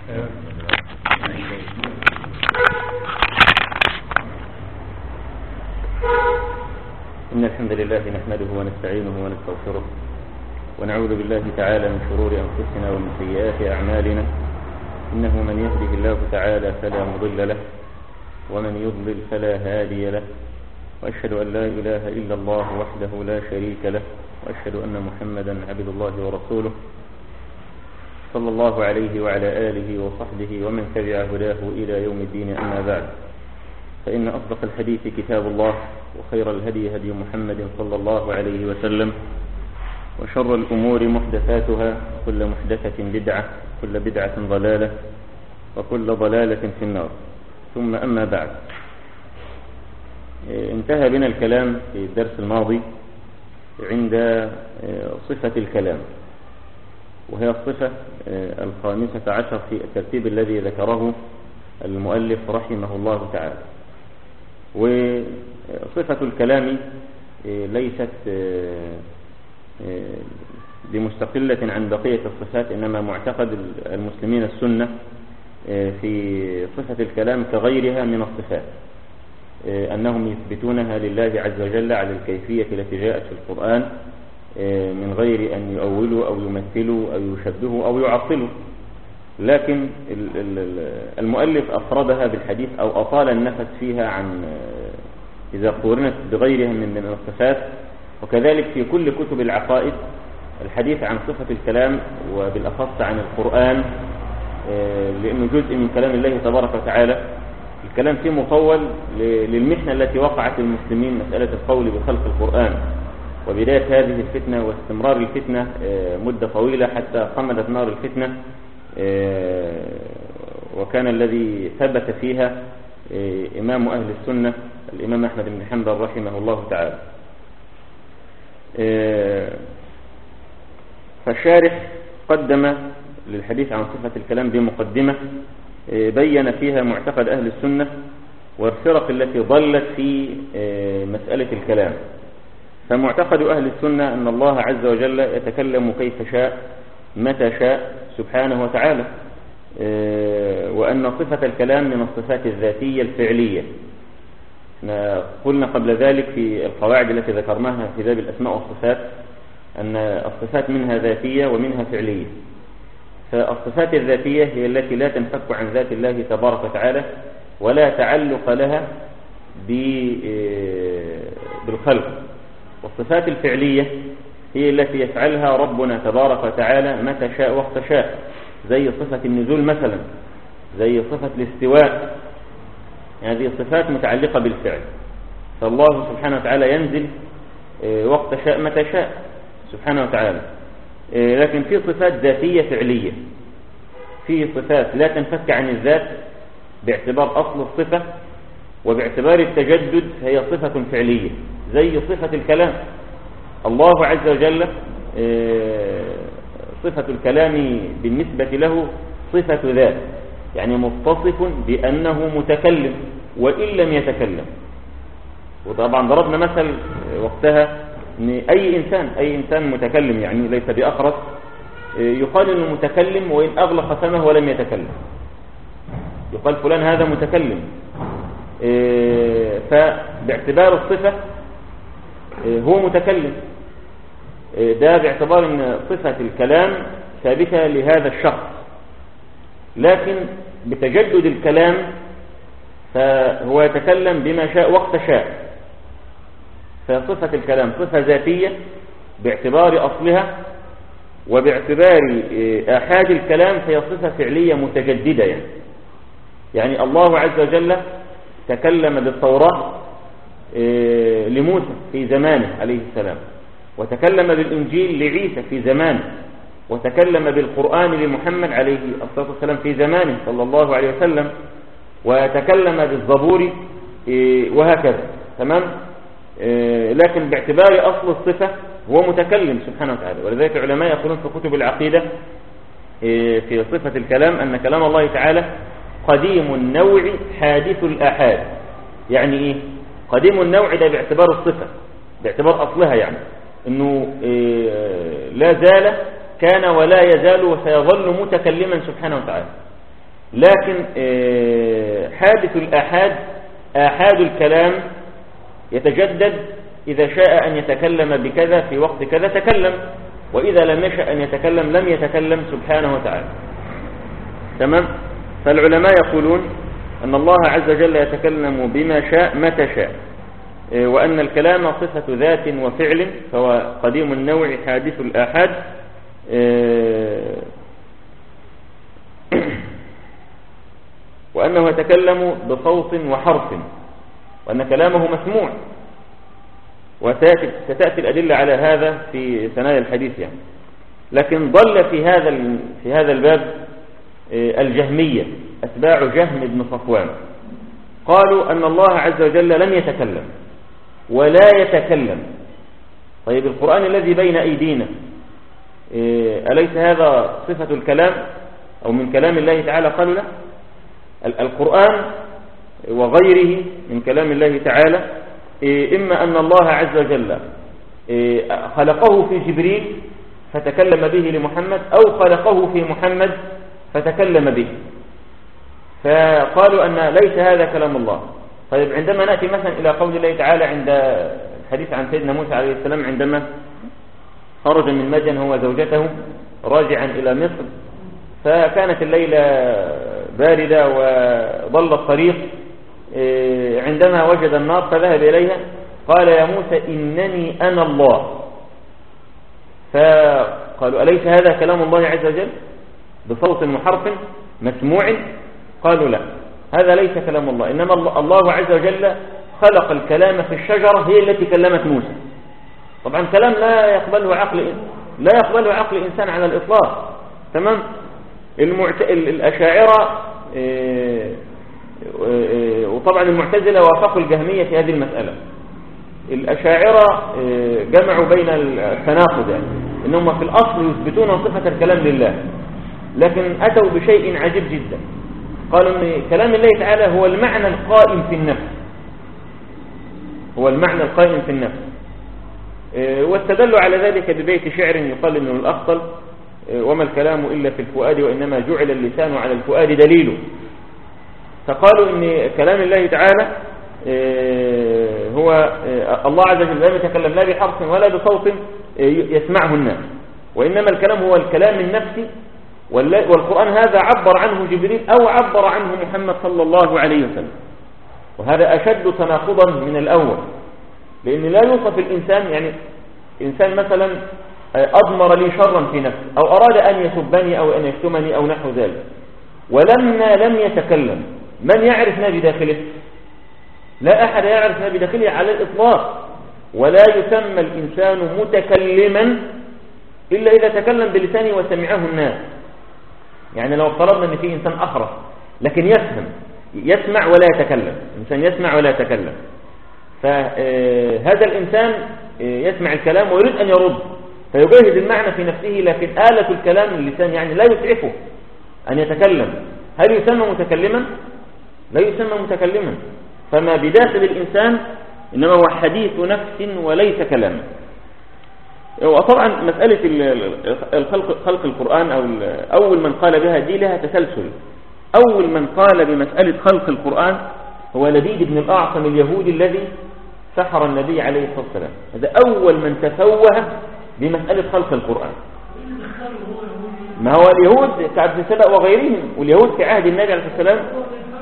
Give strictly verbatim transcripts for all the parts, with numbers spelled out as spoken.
إن الحمد لله نحمده ونستعينه ونستغفره ونعوذ بالله تعالى من شرور أنفسنا ومن سيئات أعمالنا. إنه من يهده الله تعالى فلا مضل له ومن يضلل فلا هادي له، وأشهد أن لا إله إلا الله وحده لا شريك له، وأشهد أن محمدا عبد الله ورسوله صلى الله عليه وعلى آله وصحبه ومن تبع هداه إلى يوم الدين. أما بعد، فإن أصدق الحديث كتاب الله، وخير الهدي هدي محمد صلى الله عليه وسلم، وشر الأمور محدثاتها، كل محدثة بدعة، كل بدعة ضلالة، وكل ضلالة في النار. ثم أما بعد، انتهى بنا الكلام في الدرس الماضي عند صفة الكلام، وهي الصفة الخامسة عشر في الترتيب الذي ذكره المؤلف رحمه الله تعالى. وصفة الكلام ليست بمستقلة عن بقية الصفات، إنما معتقد المسلمين السنة في صفة الكلام كغيرها من الصفات، أنهم يثبتونها لله عز وجل على الكيفية التي جاءت في القرآن من غير أن يؤولوا أو يمثلوا أو يشبهوا أو يعطلوا. لكن المؤلف أفردها بالحديث أو أطال النفس فيها عن إذا قورنت بغيرها من الصفات. وكذلك في كل كتب العقائد الحديث عن صفة الكلام، وبالأخص عن القرآن، لأنه جزء من كلام الله تبارك وتعالى. الكلام فيه مطول للمحنة التي وقعت المسلمين، مسألة القول بخلق القرآن، وبداية هذه الفتنة واستمرار الفتنة مدة طويلة حتى قمدت نار الفتنة، وكان الذي ثبت فيها إمام أهل السنة الإمام أحمد بن حنبل رحمه الله تعالى. فالشارح قدم للحديث عن صفة الكلام بمقدمة بين فيها معتقد أهل السنة والفرق التي ضلت في مسألة الكلام. فمعتقد أهل السنة أن الله عز وجل يتكلم كيف شاء متى شاء سبحانه وتعالى، وأن صفة الكلام من الصفات الذاتية الفعلية. قلنا قبل ذلك في القواعد التي ذكرناها في باب الأسماء والصفات أن الصفات منها ذاتية ومنها فعلية. فالصفات الذاتية هي التي لا تنفك عن ذات الله تبارك وتعالى ولا تعلق لها بالخلق. والصفات الفعلية هي التي يفعلها ربنا تبارك وتعالى متى شاء وقت شاء، زي صفة النزول مثلا، زي صفة الاستواء. هذه صفات متعلقة بالفعل، فالله سبحانه وتعالى ينزل وقت شاء متى شاء سبحانه وتعالى. لكن في صفات ذاتية فعلية، في صفات لا تنفك عن الذات باعتبار أصل الصفة، وباعتبار التجدد هي صفة فعلية، زي صفة الكلام. الله عز وجل صفة الكلام بالنسبة له صفة ذات، يعني متصف بأنه متكلم وإن لم يتكلم. وطبعا ضربنا مثل وقتها ان أي إنسان أي إنسان متكلم، يعني ليس بأخرس، يقال إنه متكلم وإن أغلق فمه ولم يتكلم، يقال فلان هذا متكلم. فباعتبار الصفة هو متكلم، ده باعتبار ان صفة الكلام ثابتة لهذا الشخص. لكن بتجدد الكلام فهو يتكلم بما شاء وقت شاء. فصفة الكلام صفة ذاتية باعتبار أصلها، وباعتبار آحاد الكلام فهي صفة فعلية متجددة. يعني يعني الله عز وجل تكلم بالتوراة لموسى في زمانه عليه السلام، وتكلم بالإنجيل لعيسى في زمانه، وتكلم بالقرآن لمحمد عليه الصلاة والسلام في زمانه صلى الله عليه وسلم، وتكلم بالزبور وهكذا. تمام. لكن باعتبار أصل الصفة هو متكلم سبحانه وتعالى. ولذلك العلماء يقولون في كتب العقيدة في صفة الكلام أن كلام الله تعالى قديم النوع حادث الآحاد. يعني إيه قديم النوع؟ ده باعتبار الصفة، باعتبار أصلها، يعني أنه لا زال كان ولا يزال وسيظل متكلما سبحانه وتعالى. لكن حادث الآحاد آحاد الكلام يتجدد، إذا شاء أن يتكلم بكذا في وقت كذا تكلم، وإذا لم يشأ أن يتكلم لم يتكلم سبحانه وتعالى. تمام؟ فالعلماء يقولون أن الله عز وجل يتكلم بما شاء متى شاء، وأن الكلام صفة ذات وفعل، فهو قديم النوع حادث الآحاد، وأنه يتكلم بصوت وحرف، وأن كلامه مسموع، وستأتي الأدلة على هذا في ثنايا الحديث يعني. لكن ضل في هذا في هذا الباب الجهمية، أتباع جهم بن صفوان، قالوا أن الله عز وجل لم يتكلم ولا يتكلم. طيب القرآن الذي بين أيدينا أليس هذا صفة الكلام أو من كلام الله تعالى؟ قالوا لا، القرآن وغيره من كلام الله تعالى إما أن الله عز وجل خلقه في جبريل فتكلم به لمحمد، أو خلقه في محمد فتكلم به، فقالوا أن ليس هذا كلام الله. طيب عندما نأتي مثلا إلى قول الله تعالى عند الحديث عن سيدنا موسى عليه السلام عندما خرج من مدين هو وزوجته راجعا إلى مصر، فكانت الليلة باردة وضل الطريق، عندما وجد النار فذهب إليها قال يا موسى إنني أنا الله، فقالوا أليس هذا كلام الله عز وجل بصوت وحرف مسموع؟ قالوا لا، هذا ليس كلام الله، إنما الله عز وجل خلق الكلام في الشجرة هي التي كلمت موسى. طبعا كلام لا يقبله عقل لا يقبله عقل إنسان على الإطلاق. تمام؟ المعت... الأشاعرة وطبعا المعتزلة وافقوا الجهمية في هذه المسألة. الأشاعرة جمعوا بين التناقض، يعني إنهم في الأصل يثبتون صفة الكلام لله، لكن أتوا بشيء عجيب جدا، قالوا أن كلام الله تعالى هو المعنى القائم في النفس، هو المعنى القائم في النفس، واستدلوا على ذلك ببيت شعر يقال من الأخطل وما الكلام إلا في الفؤاد وإنما جعل اللسان على الفؤاد دليله. فقالوا ان كلام الله تعالى هو الله عز وجل لم يتكلم لا بحرف ولا بصوت يسمعه الناس، وإنما الكلام هو الكلام النفسي، والقرآن هذا عبر عنه جبريل أو عبر عنه محمد صلى الله عليه وسلم، وهذا أشد تناقضا من الأول، لأن لا يوصف الإنسان، يعني إنسان مثلا أضمر لي شرا في نفسه أو أراد أن يسبني أو أن يشتمني أو نحو ذلك، ولما لم يتكلم من يعرف ما بداخله؟ لا أحد يعرف ما بداخله على الإطلاق، ولا يسمى الإنسان متكلما إلا إذا تكلم بلسانه وسمعه الناس. يعني لو افترضنا أن في إنسان أخرس لكن يفهم، يسمع ولا يتكلم، إنسان يسمع ولا يتكلم، فهذا الإنسان يسمع الكلام ويريد أن يرد فيجاهد المعنى في نفسه، لكن آلة الكلام اللسان يعني لا يسعفه أن يتكلم. هل يسمى متكلما؟ لا يسمى متكلما. فما بداخل الإنسان إنما هو حديث نفس وليس كلاما. وطبعا مسألة الخلق خلق القرآن أو أول من قال بها دي لها تسلسل. أول من قال بمسألة خلق القرآن هو لبيد بن الأعصم اليهودي الذي سحر النبي عليه الصلاة والسلام. هذا أول من تفوه بمسألة خلق القرآن. ما هو اليهود كعبد السبأ وغيرهم، واليهود في عهد النبي عليه الصلاة والسلام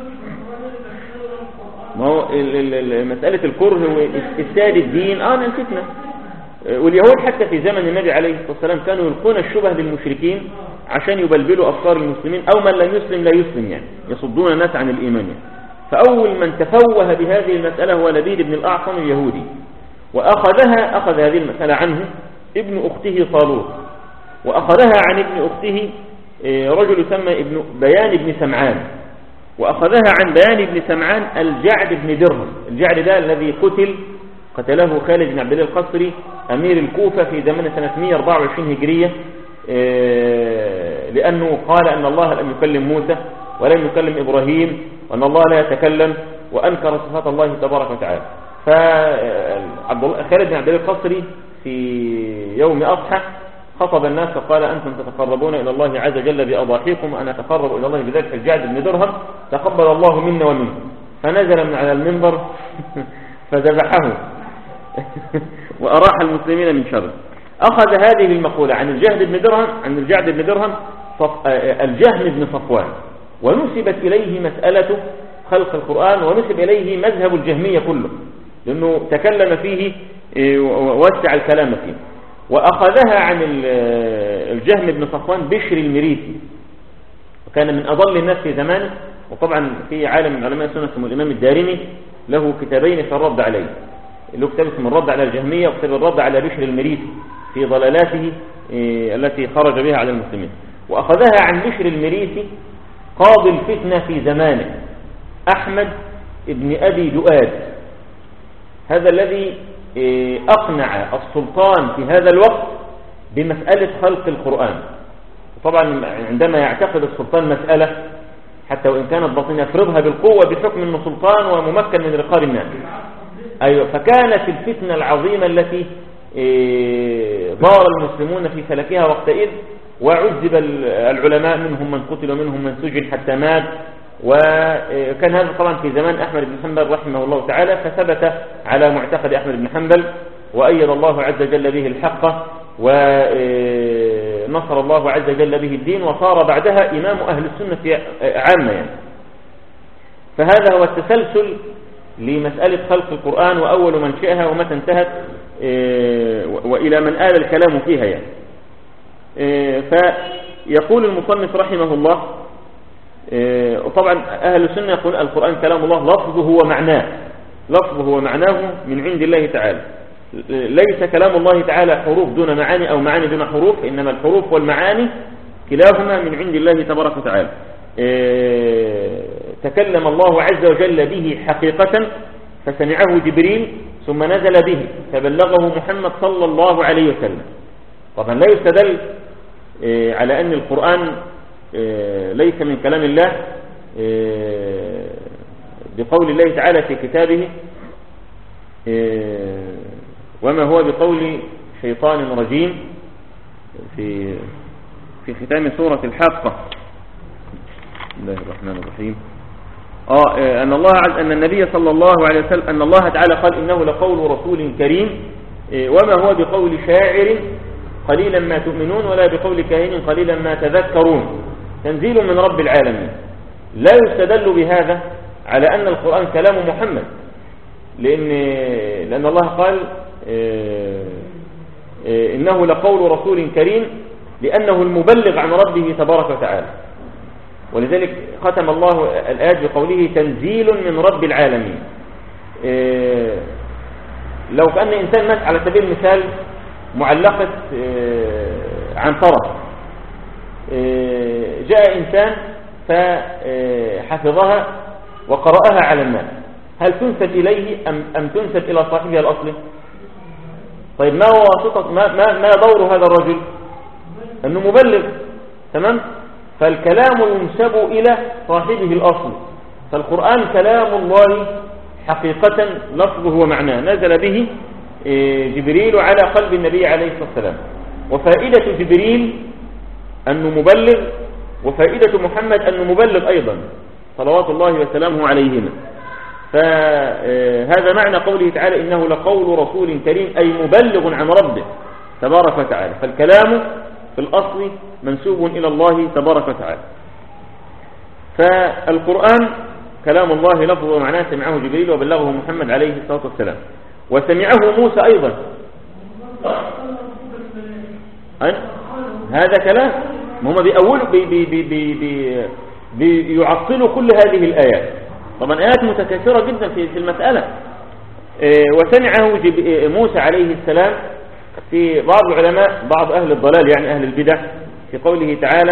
ما هو مسألة الكره وإفساد الدين آه نسيتنا. واليهود حتى في زمن النبي عليه الصلاة والسلام كانوا يلقون الشبه للمشركين عشان يبلبلوا أفكار المسلمين، أو من لا يسلم لا يسلم، يعني يصدون الناس عن الإيمان يعني. فأول من تفوه بهذه المسألة هو لبيد بن الأعصم اليهودي، وأخذها أخذ هذه المسألة عنه ابن أخته طالوت، وأخذها عن ابن أخته رجل يسمى ابن بيان بن سمعان، وأخذها عن بيان بن سمعان الجعد بن درهم. الجعد ده الذي قتل قتله خالد بن عبد الله القصري أمير الكوفة في زمن سنة مئة وأربعة وعشرين هجرية، لأنه قال أن الله لم يكلم موسى ولم يكلم إبراهيم وأن الله لا يتكلم، وأنكر صفات الله تبارك وتعالى. فخالد بن عبد الله القصري في يوم أضحى خطب الناس فقال أنتم تتقربون إلى الله عز وجل بأضاحيكم وأنا أتقرب إلى الله بذلك الجعد بن درهم تقبل الله منا ومنكم. فنزل من على المنبر فذبحه وأراح المسلمين من شره. أخذ هذه المقولة عن الجهد بن درهم عن الجعد بن درهم الجهم بن صفوان، ونسبت إليه مسألة خلق القرآن، ونسب إليه مذهب الجهمية كله، لأنه تكلم فيه ووسع الكلام فيه. وأخذها عن الجهم بن صفوان بشر المريسي، وكان من أضل الناس في زمانه، وطبعا في عالم من علماء السنة اسمه الإمام الدارمي له كتابين في الرد عليه، له كتاب اسمه الرد على الجهمية وكتاب الرد على بشر المريسي في ضلالاته التي خرج بها على المسلمين. وأخذها عن بشر المريسي قاضي الفتنة في زمانه أحمد ابن أبي دؤاد، هذا الذي أقنع السلطان في هذا الوقت بمسألة خلق القرآن. طبعا عندما يعتقد السلطان مسألة حتى وإن كانت باطنة يفرضها بالقوة بحكم أنه سلطان وممكن من رقاب الناس. أيوة، فكانت الفتنة العظيمة التي ضار المسلمون في فلكها وقتئذ، وعذب العلماء منهم من قتل ومنهم من سجن حتى مات. وكان هذا طبعا في زمان أحمد بن حنبل رحمه الله تعالى، فثبت على معتقد أحمد بن حنبل وأيد الله عز وجل به الحق ونصر الله عز وجل به الدين، وصار بعدها إمام أهل السنة عامة يعني. فهذا هو التسلسل لمسألة خلق القرآن وأول من شئها ومتى انتهت وإلى من آل الكلام فيها يعني. فيقول المصنف رحمه الله، وطبعا أهل السنة يقول القرآن كلام الله لفظه هو معناه، لفظه هو معناه من عند الله تعالى، ليس كلام الله تعالى حروف دون معاني أو معاني دون حروف، إنما الحروف والمعاني كلاهما من عند الله تبارك وتعالى. تكلم الله عز وجل به حقيقة فسمعه جبريل ثم نزل به فبلغه محمد صلى الله عليه وسلم. طبعا لا يستدل على أن القرآن ليس من كلام الله بقول الله تعالى في كتابه وما هو بقول شيطان رجيم في في ختام سورة الحاقة. بسم الله الرحمن الرحيم. آه أن الله أن النبي صلى الله عليه وسلم أن الله تعالى قال إنه لقول رسول كريم وما هو بقول شاعر قليلا ما تؤمنون ولا بقول كاهن قليلا ما تذكرون تنزيل من رب العالمين. لا يستدل بهذا على أن القرآن كلام محمد، لأن لأن الله قال إنه لقول رسول كريم لأنه المبلغ عن ربه تبارك وتعالى، ولذلك ختم الله الآيات بقوله تنزيل من رب العالمين. لو كأن إنسان مات على سبيل المثال معلقة عنترة، جاء إنسان فحفظها وقرأها على الناس، هل تنسب إليه أم, أم تنسب إلى صاحبها الأصلي؟ طيب ما هو واسطة ما, ما, ما دور هذا الرجل؟ أنه مبلغ، تمام؟ فالكلام ينسب إلى صاحبه الأصلي. فالقرآن كلام الله حقيقة لفظه ومعناه، نزل به جبريل على قلب النبي عليه الصلاة والسلام. وفائدة جبريل أنه مبلغ، وفائدة محمد أنه مبلغ أيضا صلوات الله وسلامه عليهما. فهذا معنى قوله تعالى إنه لقول رسول كريم، أي مبلغ عن ربه تبارك وتعالى. فالكلام في الأصل منسوب إلى الله تبارك وتعالى. فالقرآن كلام الله لفظه ومعناه، سمعه جبريل وبلغه محمد عليه الصلاة والسلام، وسمعه موسى أيضا. هذا كلام هم بيأولوا بي بي بي بي بي بيعطلوا كل هذه الآيات. طبعا آيات متكاثرة جدا في المسألة. وسمعه موسى عليه السلام في بعض العلماء بعض أهل الضلال يعني أهل البدع في قوله تعالى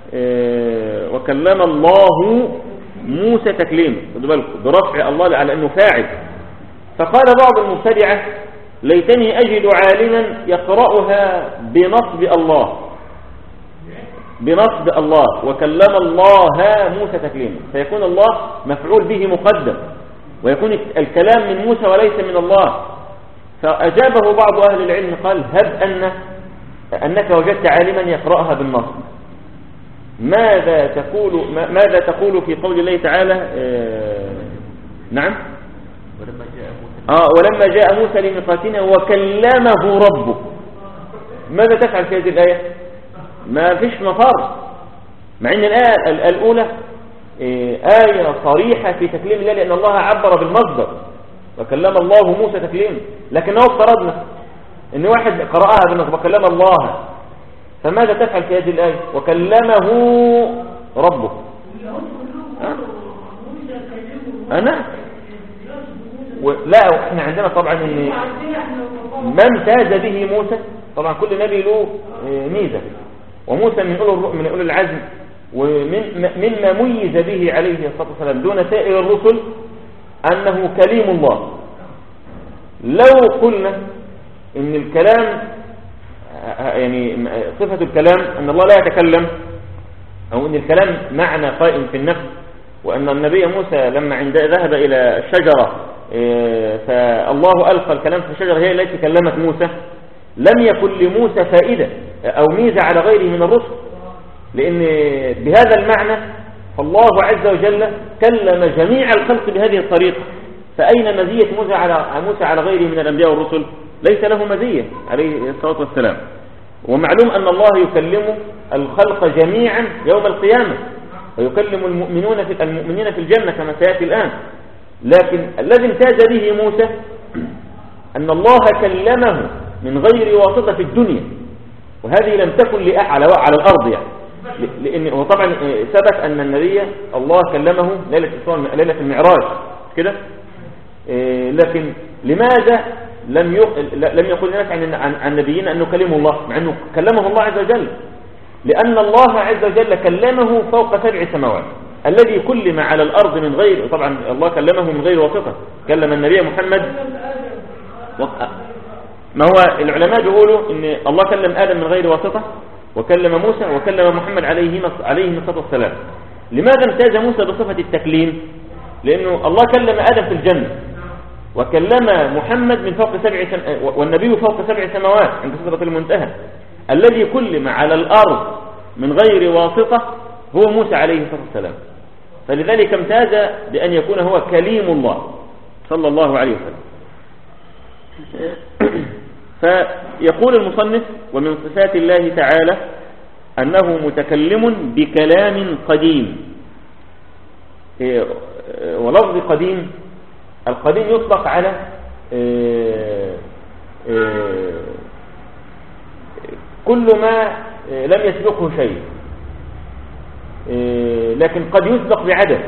وكلم الله موسى تكليما، خدوا بالكم برفع الله على أنه فاعل. فقال بعض المبتدعة ليتني أجد عالما يقرأها بنصب الله، بنصب الله وكلم الله موسى تكليما، فيكون الله مفعول به مقدم ويكون الكلام من موسى وليس من الله. فأجابه بعض أهل العلم قال هب أن أنك وجدت عالما يقرأها بالنص، ماذا تقول ماذا تقول في قول الله تعالى؟ آه نعم ولما جاء موسى آه ولما جاء موسى لميقاتنا وكلمه ربه، ماذا تفعل في هذه الآية؟ ما فيش مفر، مع أن الآية الأولى آية صريحة في تكليم الله، لأن الله عبر بالمصدر وكلم الله موسى تكليم، لكنه افترضنا أن واحد قرأها بالمصدر وكلم الله، فماذا تفعل في هذه الآية؟ وكلمه ربه. أنا لا، احنا عندنا طبعا ان ما امتاز به موسى، طبعا كل نبي له ميزة، وموسى من أولو من أولو العزم، ومن مما ميز به عليه الصلاة والسلام دون سائر الرسل أنه كليم الله. لو قلنا ان الكلام يعني صفة الكلام أن الله لا يتكلم، أو أن الكلام معنى قائم في النفس، وأن النبي موسى لما عند ذهب إلى الشجرة فالله ألقى الكلام في الشجرة هي التي كلمت موسى، لم يكن لموسى فائدة أو ميزة على غيره من الرسل، لأن بهذا المعنى فالله عز وجل كلم جميع الخلق بهذه الطريقة، فأين مزية موسى على موسى على غيره من الأنبياء والرسل؟ ليس له مزية عليه الصلاة والسلام. ومعلوم أن الله يكلم الخلق جميعا يوم القيامة، ويكلم المؤمنون في المؤمنين في الجنة كما سيأتي الآن، لكن الذي امتاز به موسى أن الله كلمه من غير واسطة في الدنيا، وهذه لم تكن لأحد على الأرض يعني، لأن وطبعا ثبت أن النبي الله كلمه ليلة الإسراء ليلة المعراج كده، لكن لماذا لم لم يقل الناس عن عن نبينا أنه كلمه الله، مع أنه كلمه الله عز وجل؟ لأن الله عز وجل كلمه فوق سبع سماوات، الذي كلم على الأرض من غير، طبعا الله كلمه من غير واسطة، كلم النبي محمد. ما هو العلماء بيقولوا ان الله كلم آدم من غير واسطة، وكلم موسى، وكلم محمد عليه عليه الصلاة والسلام. لماذا امتاز موسى بصفة التكليم؟ لأنه الله كلم آدم في الجنة، وكلم محمد من فوق سبع سم... والنبي فوق سبع سماوات عند سدرة المنتهى. الذي كلم على الأرض من غير واسطة هو موسى عليه الصلاة والسلام، فلذلك امتاز بأن يكون هو كليم الله صلى الله عليه وسلم. فيقول المصنف: ومن صفات الله تعالى أنه متكلم بكلام قديم. ولفظ قديم، القديم يطلق على كل ما لم يسبقه شيء، لكن قد يسبق بعدد.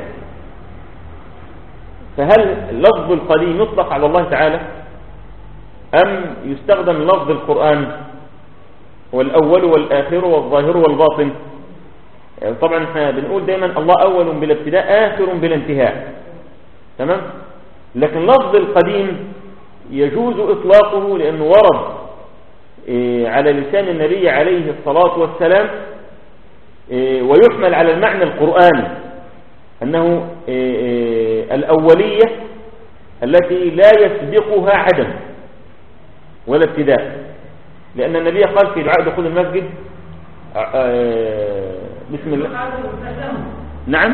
فهل لفظ القديم يطلق على الله تعالى أم يستخدم لفظ القرآن والأول والآخر والظاهر والباطن؟ طبعا احنا بنقول دايما الله أول بلا ابتداء آخر بلا انتهاء، تمام؟ لكن لفظ القديم يجوز إطلاقه لأنه ورد على لسان النبي عليه الصلاة والسلام، ويحمل على المعنى القرآني أنه الأولية التي لا يسبقها عدم ولا ابتداء، لأن النبي قال في دعاء دخول المسجد بسم الله. نعم،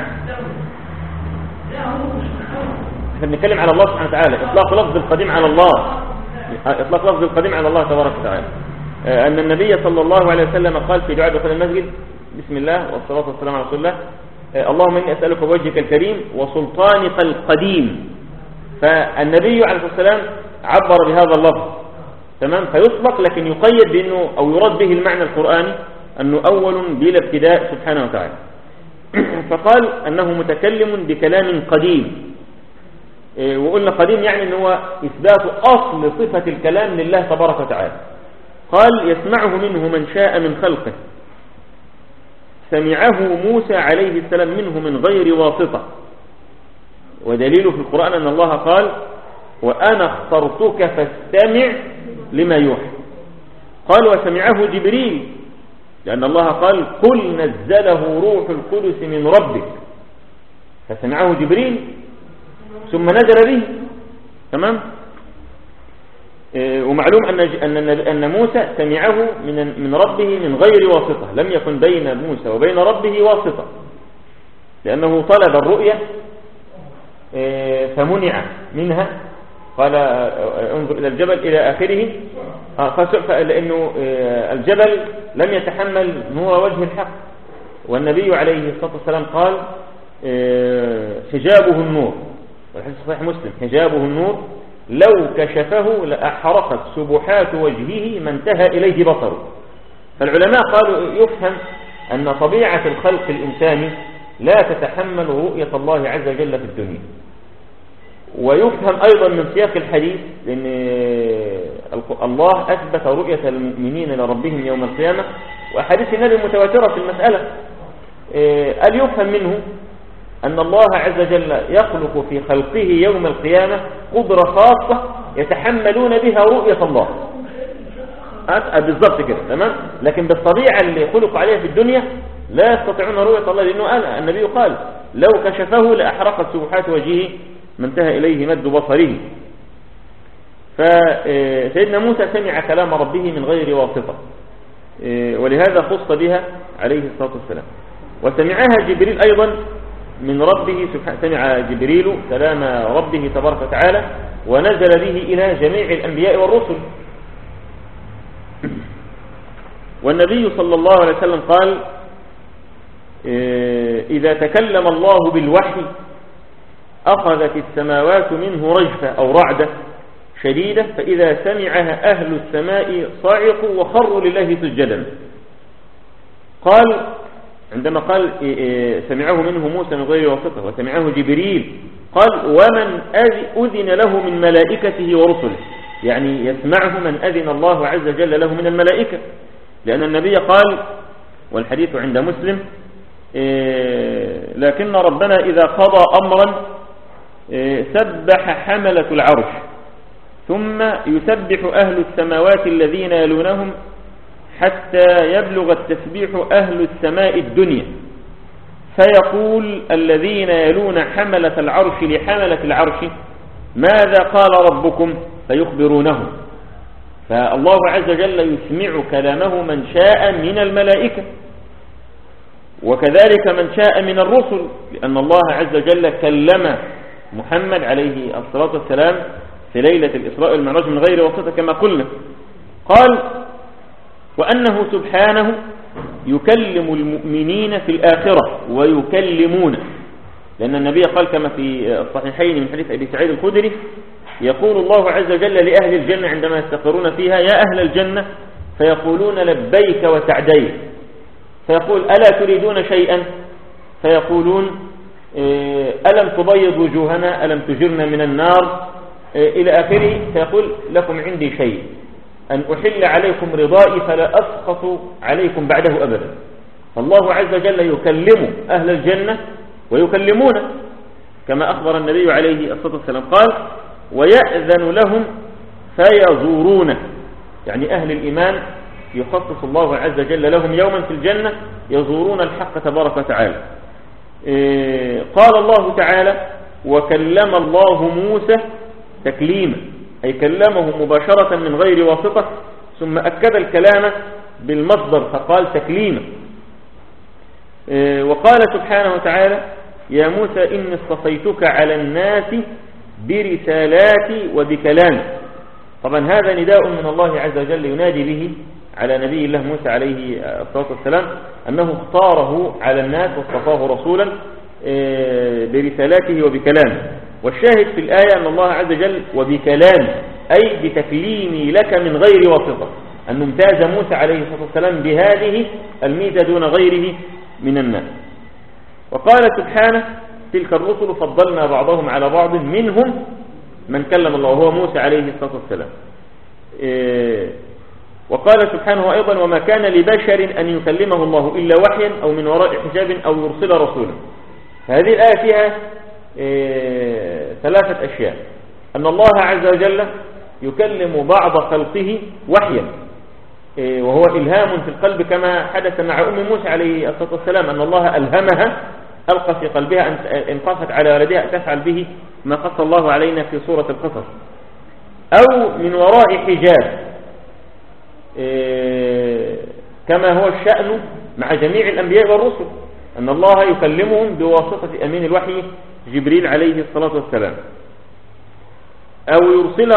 احنا بنتكلم على الله سبحانه وتعالى. اطلاق لفظ القديم على الله، اطلاق لفظ القديم على الله تبارك وتعالى، ان النبي صلى الله عليه وسلم قال في دعاء دخول المسجد بسم الله والصلاة والسلام على رسول الله، اللهم اني اسألك بوجهك الكريم وسلطانك القديم. فالنبي عليه الصلاة والسلام عبر بهذا اللفظ، تمام؟ فيطلق لكن يقيد بانه او يراد به المعنى القرآني انه اول بلا ابتداء سبحانه وتعالى. فقال انه متكلم بكلام قديم، وقلنا قديم يعني ان هو اثبات اصل صفة الكلام لله تبارك وتعالى. قال يسمعه منه من شاء من خلقه، سمعه موسى عليه السلام منه من غير واسطة، ودليله في القرآن أن الله قال وأنا اخترتك فاستمع لما يوحى. قال وسمعه جبريل، لأن الله قال قل نزله روح القدس من ربك، فسمعه جبريل ثم نزل به، تمام؟ ومعلوم أن أن أن موسى سمعه من من ربه من غير واسطة، لم يكن بين موسى وبين ربه واسطة، لأنه طلب الرؤية فمنع منها، قال انظر إلى الجبل إلى آخره، لأنه الجبل لم يتحمل نور وجه الحق، والنبي عليه الصلاة والسلام قال حجابه النور، والحديث صحيح مسلم، حجابه النور لو كشفه لأحرقت سبحات وجهه ما انتهى إليه بصره. فالعلماء قالوا يفهم أن طبيعة الخلق الإنساني لا تتحمل رؤية الله عز وجل في الدنيا. ويفهم أيضا من سياق الحديث لأن الله أثبت رؤية المؤمنين لربهم يوم القيامة، وأحاديث النبي متواترة في المسألة. قال يفهم منه أن الله عز وجل يخلق في خلقه يوم القيامة قدرة خاصة يتحملون بها رؤية الله بالضبط كده، تمام. لكن بالطبيعة اللي خلق عليها في الدنيا لا يستطيعون رؤية الله، لأنه قال النبي قال لو كشفه لأحرقت سبحات وجهه ما انتهى إليه مد بصره. فسيدنا موسى سمع كلام ربه من غير واسطة، ولهذا خص بها عليه الصلاة والسلام. وسمعها جبريل أيضا من ربه سبحانه، سمع جبريل كلام ربه تبارك وتعالى ونزل به إلى جميع الأنبياء والرسل. والنبي صلى الله عليه وسلم قال إذا تكلم الله بالوحي أخذت السماوات منه رجفة أو رعدة شديدة، فإذا سمعها أهل السماء صعقوا وخروا لله سجدا. قال عندما قال سمعه منه موسى من غير واسطة وسمعه جبريل، قال ومن أذن له من ملائكته ورسله، يعني يسمعه من أذن الله عز وجل له من الملائكة، لأن النبي قال والحديث عند مسلم لكن ربنا إذا قضى أمرا سبح حملة العرش ثم يسبح أهل السماوات الذين يلونهم حتى يبلغ التسبيح أهل السماء الدنيا، فيقول الذين يلون حملة العرش لحملة العرش ماذا قال ربكم فيخبرونه. فالله عز وجل يسمع كلامه من شاء من الملائكة، وكذلك من شاء من الرسل، لأن الله عز وجل كلم محمد عليه الصلاة والسلام في ليلة الإسراء والمعراج من غير واسطة كما قلنا. قال وأنه سبحانه يكلم المؤمنين في الآخرة ويكلمون، لأن النبي قال كما في الصحيحين من حديث أبي سعيد الخدري يقول الله عز وجل لأهل الجنة عندما يستقرون فيها يا أهل الجنة، فيقولون لبيك وسعديك، فيقول ألا تريدون شيئا، فيقولون ألم تبيض وجوهنا ألم تجرنا من النار إلى آخره، فيقول لكم عندي شيء أن أحل عليكم رضائي فلا أسقط عليكم بعده أبدا. فالله عز وجل يكلم أهل الجنة ويكلمونه كما أخبر النبي عليه الصلاة والسلام قال ويأذن لهم فيزورونه، يعني أهل الإيمان يخصص الله عز وجل لهم يوما في الجنة يزورون الحق تبارك وتعالى. قال الله تعالى وكلم الله موسى تكليما، أي كلمه مباشرة من غير واسطة، ثم أكد الكلام بالمصدر فقال تكليما. وقال سبحانه وتعالى يا موسى إني اصطفيتك على الناس برسالاتي وبكلامي. طبعا هذا نداء من الله عز وجل ينادي به على نبي الله موسى عليه الصلاة والسلام أنه اختاره على الناس واصطفاه رسولا برسالاته وبكلامه. والشاهد في الآية أن الله عز وجل وبكلامه أي بتكليمي لك من غير واسطة، أن امتاز موسى عليه الصلاة والسلام بهذه الميزة دون غيره من الناس. وقال سبحانه تلك الرسل فضلنا بعضهم على بعض منهم من كلم الله وهو موسى عليه الصلاة والسلام. وقال سبحانه أيضا وما كان لبشر أن يكلمه الله إلا وحيا أو من وراء حجاب أو يرسل رسولا. هذه الآية فيها ثلاثة أشياء: أن الله عز وجل يكلم بعض خلقه وحيا وهو إلهام في القلب كما حدث مع أم موسى عليه الصلاة والسلام، أن الله ألهمها ألقى في قلبها أن قافت على ولدها تفعل به ما قص الله علينا في سورة القصص. أو من وراء حجاب كما هو الشأن مع جميع الأنبياء والرسل، أن الله يكلمهم بواسطة أمين الوحي جبريل عليه الصلاة والسلام، أو يرسل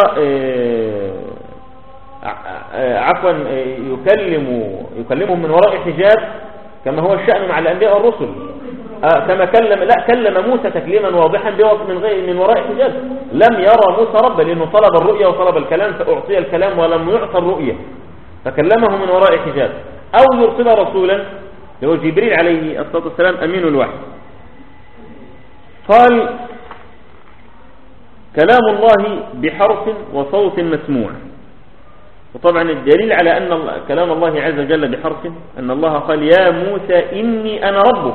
عفوا يكلم يكلمهم من وراء حجاب كما هو الشأن مع الأنبياء والرسل، كما كلم لا كلم موسى تكليما واضحا من غير من وراء حجاب. لم يرى موسى ربه لأنه طلب الرؤيا وطلب الكلام فأعطي الكلام ولم يعطى الرؤيا، فكلمه من وراء حجاب. أو يرسل رسولا هو جبريل عليه الصلاة والسلام أمين الوحي. قال كلام الله بحرف وصوت مسموع. وطبعا الدليل على أن كلام الله عز وجل بحرف أن الله قال يا موسى إني أنا ربك،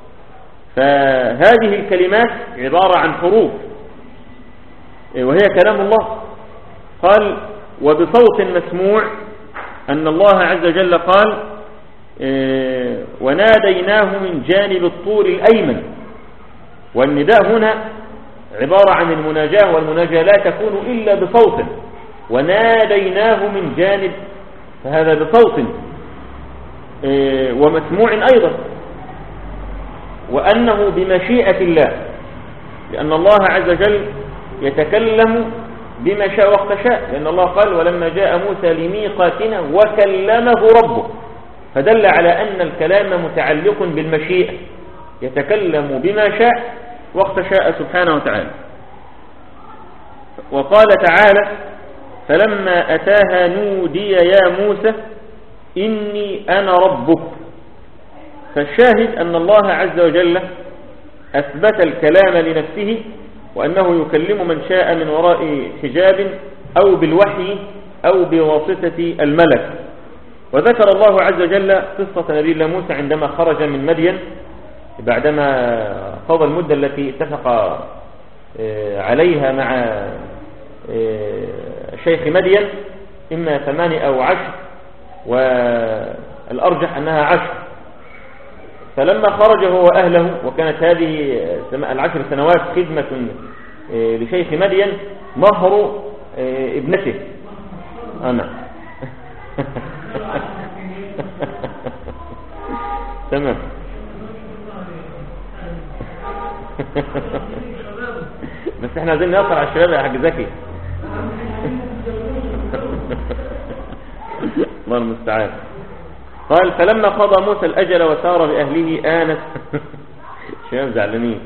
فهذه الكلمات عبارة عن حروف وهي كلام الله. قال وبصوت مسموع أن الله عز وجل قال وناديناه من جانب الطور الأيمن، والنداء هنا عبارة عن المناجاة، والمناجاة لا تكون إلا بصوت، وناديناه من جانب، فهذا بصوت ومسموع أيضا، وأنه بمشيئة الله، لأن الله عز وجل يتكلم بما شاء وقت شاء، لأن الله قال ولما جاء موسى لميقاتنا وكلمه ربه، فدل على أن الكلام متعلق بالمشيئة، يتكلم بما شاء وقت شاء سبحانه وتعالى. وقال تعالى فلما أتاها نودي يا موسى إني أنا ربك. فالشاهد أن الله عز وجل أثبت الكلام لنفسه، وأنه يكلم من شاء من وراء حجاب أو بالوحي أو بواسطة الملك. وذكر الله عز وجل قصة نبي الله موسى عندما خرج من مدين بعدما قضى المدة التي اتفق عليها مع شيخ مدين، إما ثماني أو عشر، والأرجح أنها عشر. فلما خرج هو وأهله، وكانت هذه العشر سنوات خدمة لشيخ مدين مهر ابنته أنا تمام بس احنا عايزين نقصر على الشباب يا حاج زكي الله المستعان. قال فلما قضى موسى الأجل وسار بأهله آنس شباب زعلانين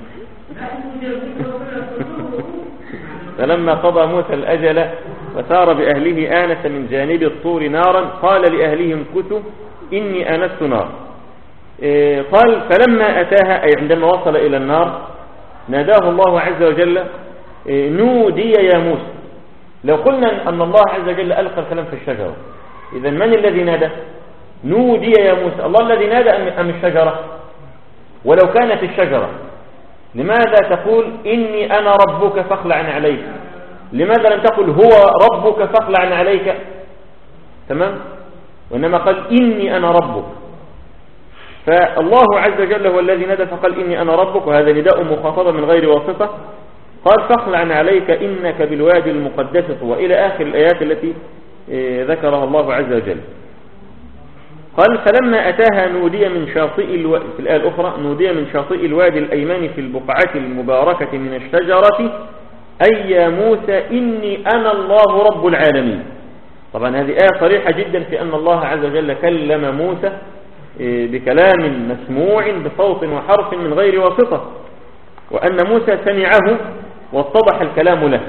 فلما قضى موسى الأجل وسار بأهله آنس من جانب الطور نارا قال لأهلهم كثوا إني آنست نار. قال فلما أتاها أي عندما وصل إلى النار ناداه الله عز وجل نودي يا موسى. لو قلنا أن الله عز وجل ألقى الكلام في الشجرة، إذن من الذي نادى؟ نودي يا موسى، الله الذي نادى أم الشجرة؟ ولو كانت الشجرة لماذا تقول إني أنا ربك فاخلع عليك؟ لماذا لم تقل هو ربك فاخلع عليك؟ تمام؟ وإنما قال إني أنا ربك. فالله عز وجل هو الذي نادى فقال إني أنا ربك، وهذا نداء مخاطبة من غير واسطة. قال فاخلع عليك إنك بالوادي المقدس، وإلى آخر الآيات التي ذكرها الله عز وجل. قال فلما أتاها نودي من شاطئ الوادي، في الآية الأخرى نودي من شاطئ الوادي الأيمن في البقعة المباركة من الشجرة أي يا موسى إني أنا الله رب العالمين. طبعا هذه آية صريحة جدا في أن الله عز وجل كلم موسى بكلام مسموع بصوت وحرف من غير واسطة، وأن موسى سمعه واتضح الكلام له.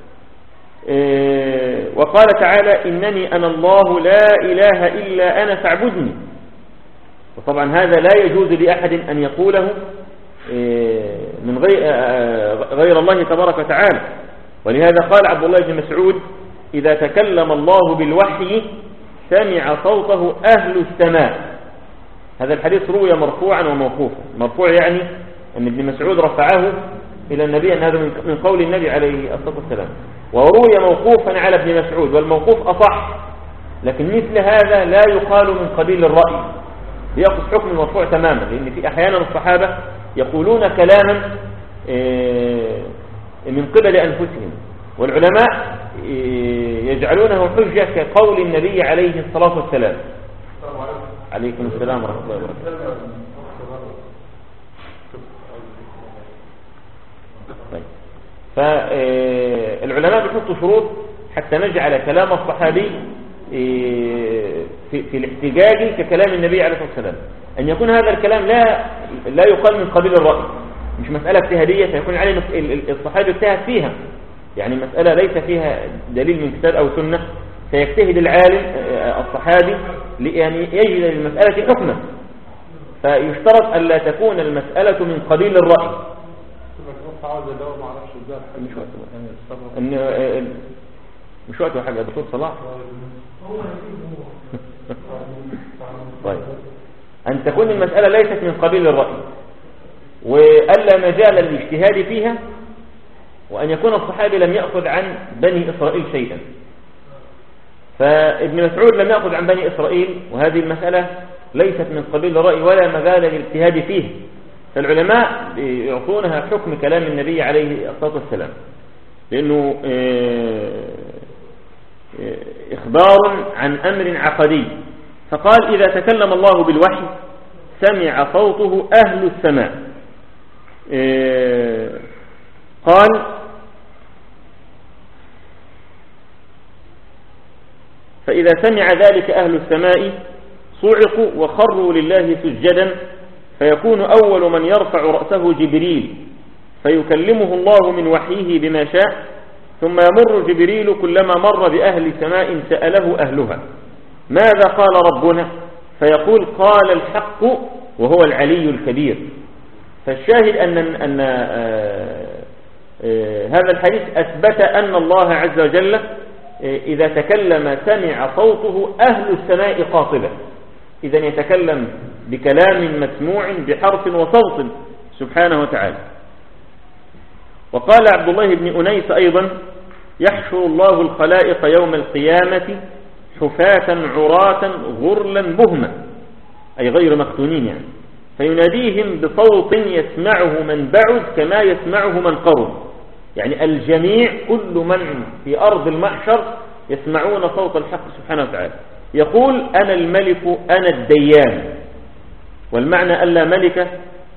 وقال تعالى إنني أنا الله لا إله إلا أنا فاعبدني. وطبعا هذا لا يجوز لأحد أن يقوله من غير, غير الله تبارك وتعالى. ولهذا قال عبد الله بن مسعود إذا تكلم الله بالوحي سمع صوته أهل السماء. هذا الحديث روي مرفوعا وموقوفا. مرفوع يعني أن ابن مسعود رفعه إلى النبي، أن هذا من قول النبي عليه الصلاة والسلام، وروي موقوفا على ابن مسعود، والموقوف أصح. لكن مثل هذا لا يقال من قبيل الرأي، يأخذ حكم المرفوع تماما، لأن في أحيانا الصحابة يقولون كلاما من قبل أنفسهم، والعلماء يجعلونه حجة كقول النبي عليه الصلاة والسلام. عليكم السلام ورحمة الله وبركاته. طيب. فالعلماء بيحطوا شروط حتى نجعل كلام الصحابي في, في الاحتجاج ككلام النبي عليه الصلاة والسلام، أن يكون هذا الكلام لا لا يقال من قبيل الرأي، مش مسألة اجتهادية فيكون عليه الصحابي اجتهد فيها، يعني مسألة ليس فيها دليل من كتاب أو سنة، سيجتهد العالم الصحابي لأن يجد للمسألة حكما، فيشترط ألا تكون المسألة من قبيل الرأي. مش وقته إن مش وقته حاجة دكتور صلاح. طيب، أن تكون المسألة ليست من قبيل الرأي، وألا مجال للاجتهاد فيها، وأن يكون الصحابي لم يأخذ عن بني إسرائيل شيئا. فابن مسعود لم يأخذ عن بني إسرائيل، وهذه المسألة ليست من قبيل الرأي ولا مجال للاجتهاد فيه، فالعلماء يعطونها حكم كلام النبي عليه الصلاة والسلام، لأنه إخبار عن أمر عقدي. فقال إذا تكلم الله بالوحي سمع صوته أهل السماء. قال فإذا سمع ذلك أهل السماء صعقوا وخروا لله سجدا، فيكون أول من يرفع رأسه جبريل فيكلمه الله من وحيه بما شاء، ثم يمر جبريل كلما مر بأهل سماء سأله أهلها ماذا قال ربنا، فيقول قال الحق وهو العلي الكبير. فالشاهد أن, أن آآ آآ هذا الحديث أثبت أن الله عز وجل إذا تكلم سمع صوته أهل السماء قاطبة، إذا يتكلم بكلام مسموع بحرف وصوت سبحانه وتعالى. وقال عبد الله بن أنيس أيضا يحشر الله الخلائق يوم القيامة حفاة عراة غرلا بهما، أي غير مختونين يعني، فيناديهم بصوت يسمعه من بعد كما يسمعه من قرب، يعني الجميع كل من في أرض المحشر يسمعون صوت الحق سبحانه وتعالى. يقول أنا الملك أنا الديان، والمعنى أن لا ملك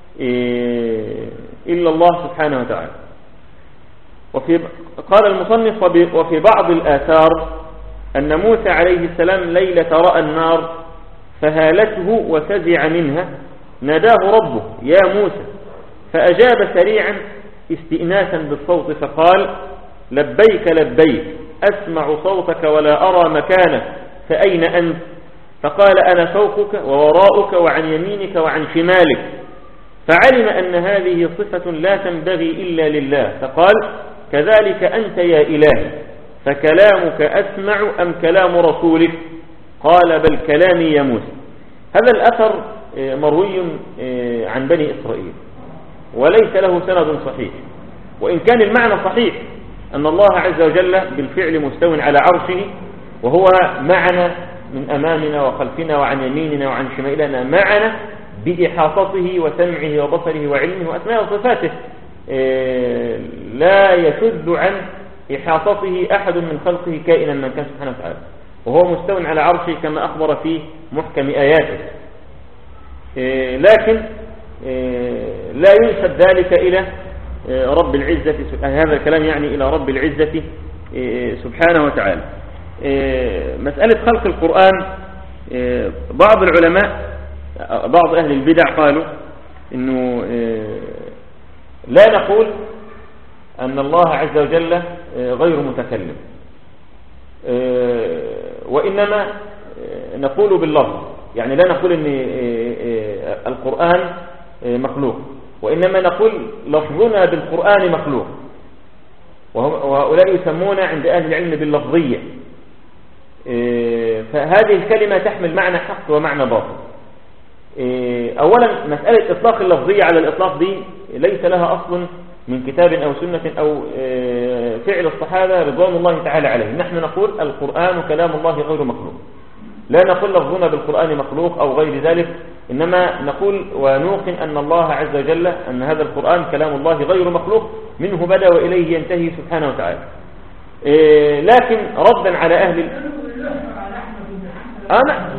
إلا الله سبحانه وتعالى. وفي قال المصنف وفي بعض الآثار أن موسى عليه السلام ليلة رأى النار فهالته وفزع منها، ناداه ربه يا موسى، فأجاب سريعا استئناسا بالصوت فقال لبيك لبيك أسمع صوتك ولا أرى مكانك فأين أنت؟ فقال أنا فوقك ووراءك وعن يمينك وعن شمالك، فعلم أن هذه صفة لا تنبغي إلا لله، فقال كذلك أنت يا إلهي، فكلامك أسمع أم كلام رسولك؟ قال بل كلامي يا موسى. هذا الأثر مروي عن بني إسرائيل وليس له سند صحيح، وإن كان المعنى صحيح أن الله عز وجل بالفعل مستو على عرشه، وهو معنا من أمامنا وخلفنا وعن يميننا وعن شمالنا، معنا بإحاطته وسمعه وبصره وعلمه وأسماء وصفاته، لا يشد عن إحاطته أحد من خلقه كائنا من كان سبحانه وتعالى، وهو مستو على عرشه كما أخبر في محكم آياته. لكن لا ينسب ذلك إلى رب العزة، هذا الكلام يعني إلى رب العزة سبحانه وتعالى. مسألة خلق القرآن، بعض العلماء بعض أهل البدع قالوا إنه لا نقول أن الله عز وجل غير متكلم، وإنما نقول باللفظ، يعني لا نقول أن القرآن مخلوق، وإنما نقول لفظنا بالقرآن مخلوق، وهؤلاء يسمون عند أهل العلم باللفظية. فهذه الكلمة تحمل معنى حق ومعنى باطل. أولا مسألة إطلاق اللفظية على الإطلاق دي ليس لها أصل من كتاب أو سنة أو فعل الصحابة رضوان الله تعالى عليهم. نحن نقول القرآن كلام الله غير مخلوق، لا نقول لفظنا بالقرآن مخلوق أو غير ذلك، إنما نقول ونوقن أن الله عز وجل أن هذا القرآن كلام الله غير مخلوق، منه بدأ وإليه ينتهي سبحانه وتعالى. إيه لكن ردا على أهل ال... أنا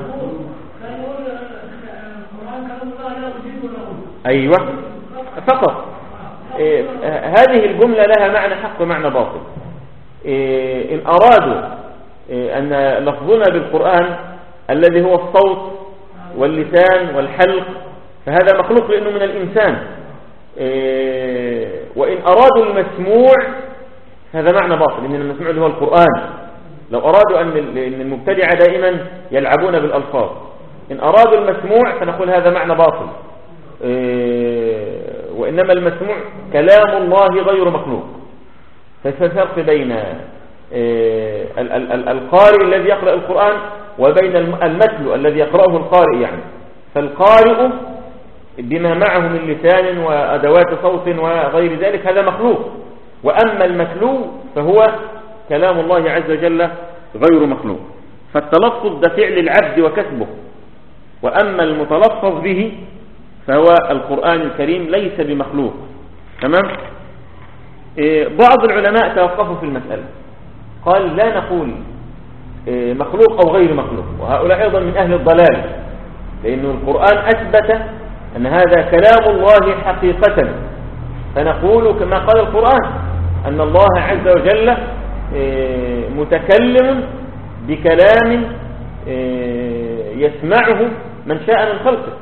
أيوة فقط. إيه هذه الجملة لها معنى حق ومعنى باطل. إيه إن أرادوا إيه أن لفظنا بالقرآن الذي هو الصوت واللسان والحلق فهذا مخلوق لأنه من الإنسان. إيه وإن أرادوا المسموع هذا معنى باطل، إن المسموع اللي هو القرآن. لو أرادوا أن المبتدعة دائما يلعبون بالألفاظ، إن أرادوا المسموع فنقول هذا معنى باطل. إيه وإنما المسموع كلام الله غير مخلوق. فالفرق بين إيه القارئ الذي يقرأ القرآن وبين المتلو الذي يقرأه القارئ. يعني فالقارئ بما معه من لسان وأدوات صوت وغير ذلك هذا مخلوق، وأما المتلو فهو كلام الله عز وجل غير مخلوق. فالتلفظ ده فعل العبد وكسبه، وأما المتلفظ به فهو القرآن الكريم ليس بمخلوق. تمام. إيه بعض العلماء توقفوا في المسألة، قال لا نقول إيه مخلوق أو غير مخلوق، وهؤلاء أيضا من أهل الضلال، لأن القرآن أثبت أن هذا كلام الله حقيقة، فنقول كما قال القرآن أن الله عز وجل إيه متكلم بكلام إيه يسمعه من شاء من خلقه.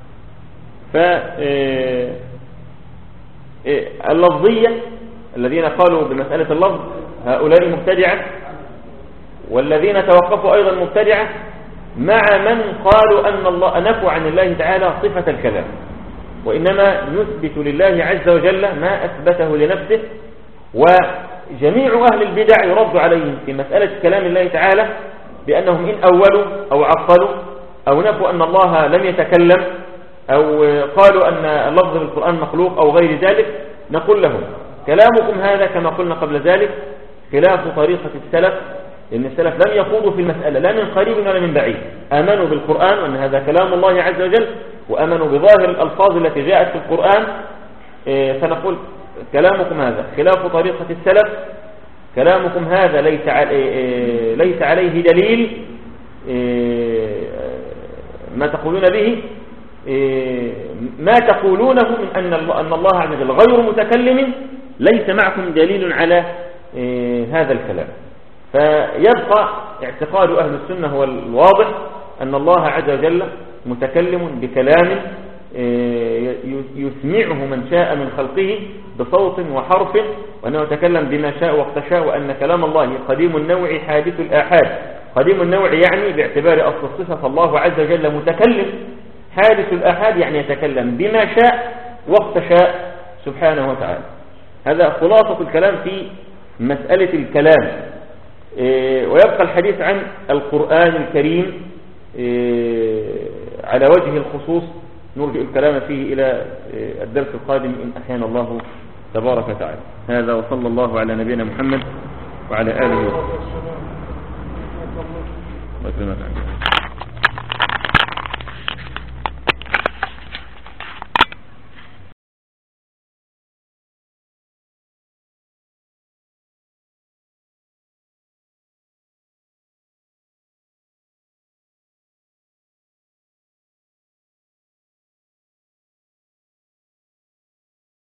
فاللفظية الذين قالوا بمسألة اللفظ هؤلاء مبتدعة، والذين توقفوا أيضا مبتدعة، مع من قالوا أن الله نفوا عن الله تعالى صفة الكلام، وإنما نثبت لله عز وجل ما أثبته لنفسه. وجميع أهل البدع يرد عليهم في مسألة كلام الله تعالى بأنهم إن أولوا أو عطلوا أو نفوا أن الله لم يتكلم أو قالوا أن اللفظ بالقرآن مخلوق أو غير ذلك، نقول لهم كلامكم هذا كما قلنا قبل ذلك خلاف طريقة السلف، لأن السلف لم يخوضوا في المسألة لا من قريب ولا من بعيد، آمنوا بالقرآن وأن هذا كلام الله عز وجل، وآمنوا بظاهر الألفاظ التي جاءت في القرآن. فنقول كلامكم هذا خلاف طريقة السلف، كلامكم هذا ليس ليس عليه دليل ما تقولون به، ما تقولونه من أن أن الله عز وجل غير متكلم ليس معكم دليل على هذا الكلام. فيبقى اعتقاد أهل السنة هو الواضح أن الله عز وجل متكلم بكلام يسمعه من شاء من خلقه بصوت وحرف، وأنه يتكلم بما شاء وقت شاء، وأن كلام الله قديم النوع حادث الآحاد. قديم النوع يعني باعتبار أصل الصفة، فالله عز وجل متكلم حادث الآحاد يعني يتكلم بما شاء وقت شاء سبحانه وتعالى. هذا خلاصة الكلام في مسألة الكلام. ويبقى الحديث عن القرآن الكريم على وجه الخصوص، نرجع الكلام فيه إلى الدرس القادم إن أحيانا الله تبارك وتعالى. هذا وصلى الله على نبينا محمد وعلى آله وصحبه.